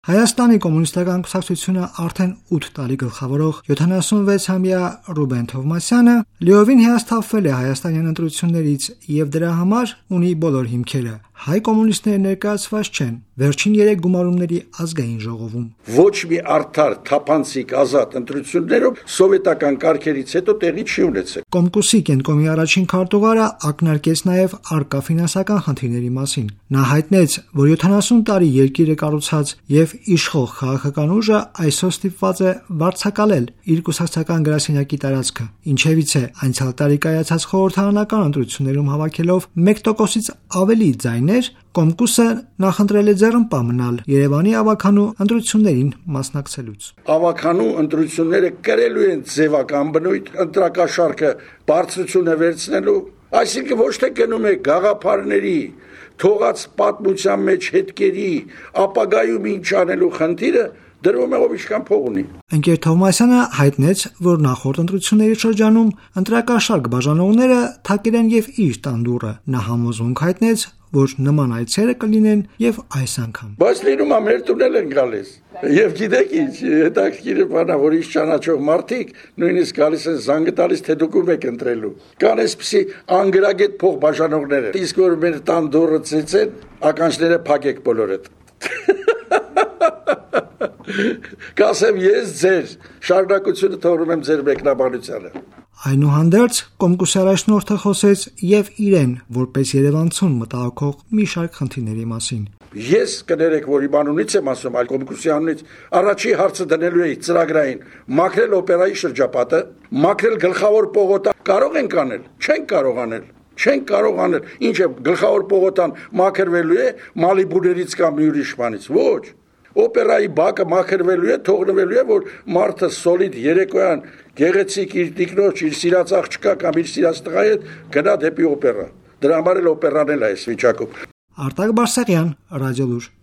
Հայաստանի կոմունիստական կուսակցությունը արդեն 8 տարի գլխավորող 76-ամյա Ռուբեն Թովմասյանը լիովին հիասթափվել է հայաստանյան ընտրություններից եւ դրա համար ունի բոլոր հիմքերը։ Հայ կոմունիստները ներկայացված չեն վերջին 3 գումարումների ազգային ժողովում։ Ոչ մի արդար, թափանցիկ, ազատ ընտրություններով սովետական կարգերից հետո տեղի չի ունեցել։ Կոմկուսի կենտրոնի առաջին քարտուղարը ակնարկեց նաև արկա ֆինանսական խնդիրների մասին։ Նա հայտնեց, որ 70 տարի երկիրը կառուցած եւ իշխող քաղաքական ուժը այսօր ստիպված է վարձակալել իր կուսակցական գրասենյակի տարածքը, ինչևից է անցյալ տարի կայացած խորհրդարանական ընտրություններում հավաքելով 1%-ից ավելի ձայներ, Կոմկուսը նախընտրել է ձեռնպա մնալ Երևանի ավականու ընտրություններին մասնակցելուց։ Ավականու ընտրությունները կրելու են ձևական բնույթ, ընտրակաշարքը բարձրություն է վերցնելու, այսինքն ոչ թե գնում է գաղափարների, թողած պատմության մեջ հետքերի, ապագայում ինչ անելու խնդիրը դրվում է ով ինչքան փող ունի։ Ընկեր Թովմասյանը հայտնեց, որ նախորդ ընտրությունների շրջանում ընտրակաշարք բաժանողները թակել են եւ իր տանդուռը։ Նա համոզմունք հայտնեց, որ նման այցերը կլինեն եւ այս անգամ։ Բայց լինում է մեր տունել են գալիս։ Եվ գիտեք ինչ, հետաքրքիր բան է, որ ինչ ճանաչող մարդիկ նույնիսկ գալիս են զանգ տալիս, թե դուք ում եք ընտրելու։ Կան այսպիսի անգրագետ փող բաժանողներ, իսկ որ մեր տան դուռը ծեծեն, ականջները փակեք բոլորդ։ Կասեմ ես ձեր շարունակությունը թողնում եմ ձեր մեկնաբանությանը։ Այնուհանդերձ Կոմկուսի առաջնորդը խոսեց եւ իրեն որպես երևանցուն մտահոգող մի շարք խնդիրների մասին։ Ես կներեք, որ իմ անունից եմ ասում, այլ Կոմկուսի անունից առաջի հարցը դնելու էի ծրագրային մաքրել օպերայի շրջապատը, մաքրել գլխավոր պողոտան, կարող ենք անել, չենք կարող անել։ Չենք կարող անել, ինչ է գլխավոր պողոտան մաքրվելու է Մալիբուներից կամ մի ուրիշ բանից, ոչ։ Օպերայի բակը մաքրվելու է, թողնվելու է, որ մարդը սոլիդ երեկոյան գեղեցիկ իր տիկնոջ, իր սիրած աղջկա կամ իր սիրած տղայի հետ գնա դեպի օպերա։ Դրա համար էլ օպերան էլ է այս վիճակում։ Արտակ Բարսեղյան, Ռադիոլուր։